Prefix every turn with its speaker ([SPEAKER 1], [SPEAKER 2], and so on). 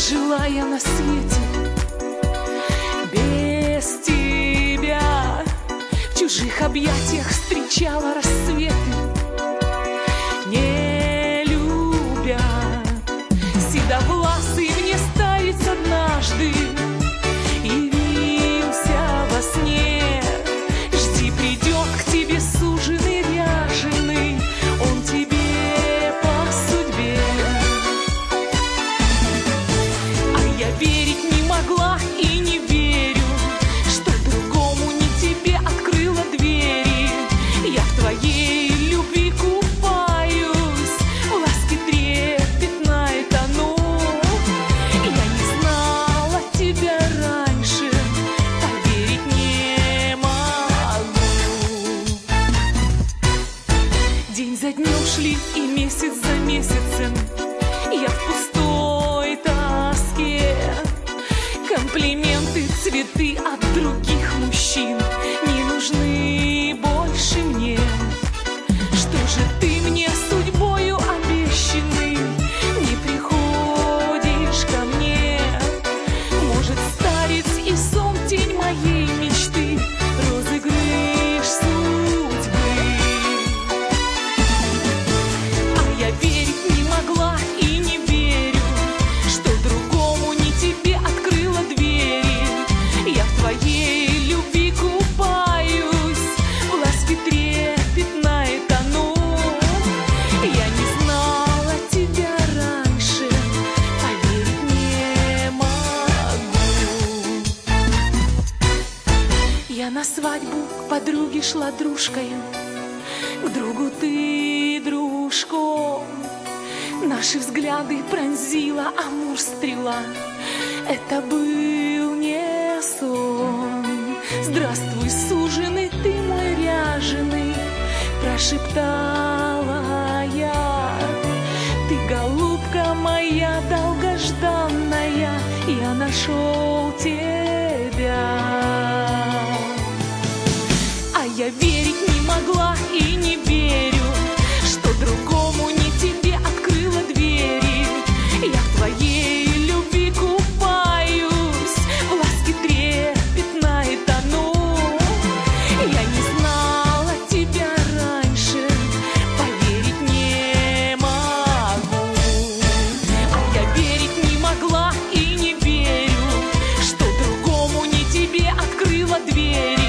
[SPEAKER 1] жила я на свете без тебя, в чужих объятиях встречала рассветы, не любя. Седовласый мне старец однажды явился во сне. Жди, придет к тебе суженый ряженый, он тебе по судьбе. А я верить не могла и не верю, что другому не тебе открыла двери. Я в твоей любви купаюсь, в ласке трепетной тону. Я не знала тебя раньше, поверить не могу. День за днем шли и месяц за месяцем, я в пустой тоске. Комплименты, цветы от других мужчин не нужны больше мне. Что же ты мне судьбою обещанный не приходишь ко мне? Может, старец и сон тень моей мечты, розыгрыш судьбы. А я верить не могла и не верю, что другому не тебе открыла двери. Я в твоей любви купаюсь, в ласке трепетной тону. Я не знала тебя раньше, поверить не могу. Я на свадьбу к подруге шла дружкою, к другу ты дружком. Наши взгляды пронзила амур-стрела, это был не сон. Здравствуй, суженый, ты мой ряженый, прошептала я. Ты, голубка моя долгожданная, я нашел тебя. А я верить не могла и не верю, что другому не тебе открыла двери. Я в твоей любви купаюсь, в ласке трепетной тону. Я не знала тебя раньше, поверить не могу. А я верить не могла и не верю, что другому не тебе открыла двери.